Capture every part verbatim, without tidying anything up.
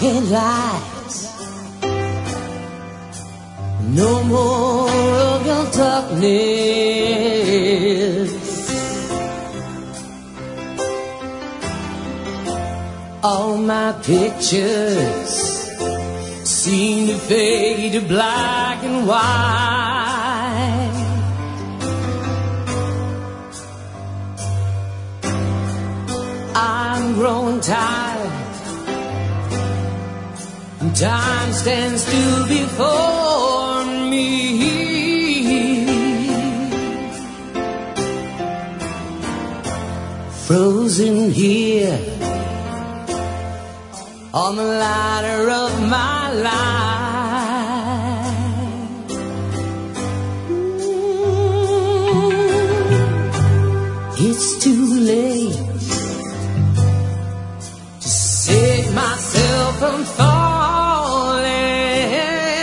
headlights. No more of darkness. All my pictures seem to fade to black and white. I'm growing tired, and time stands still before me. Frozen here on the ladder of my life. Mm-hmm. It's too late to save myself from falling.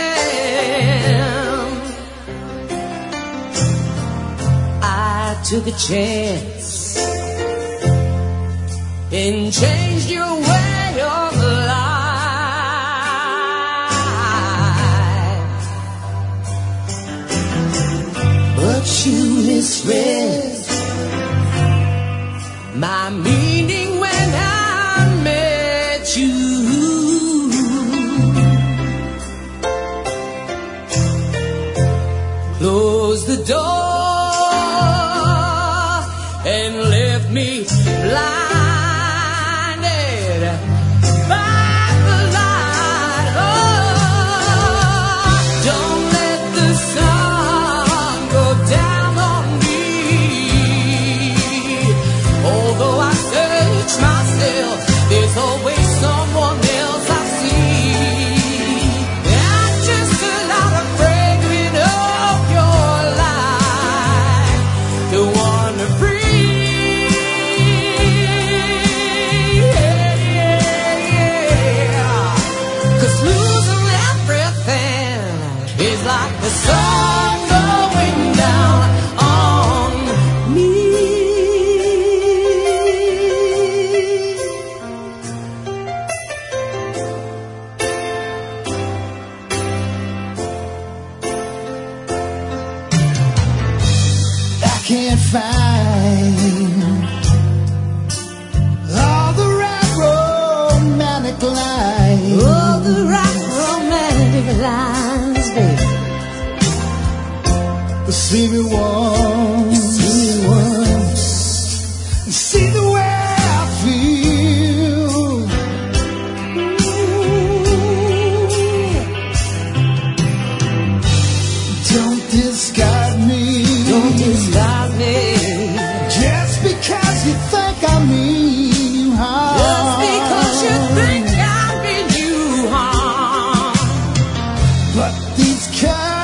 I took a chance and changed your way of life, but you misread my meaning when I met you. Close the door and left me blinded by the light. Oh, don't let the sun go down on me. Although I search myself, there's always someone else I see. I'm just a lot of fragment of your life, the one to breathe. Yeah, yeah, yeah. 'Cause losing everything is like the sun going down on me. I can't find all the right romantic lines, all the right romantic lines, baby. See me once, see me once, see the way I feel. Don't discard me, don't discard me, just because you think I mean you harm. Just because you think I mean you harm. But these cards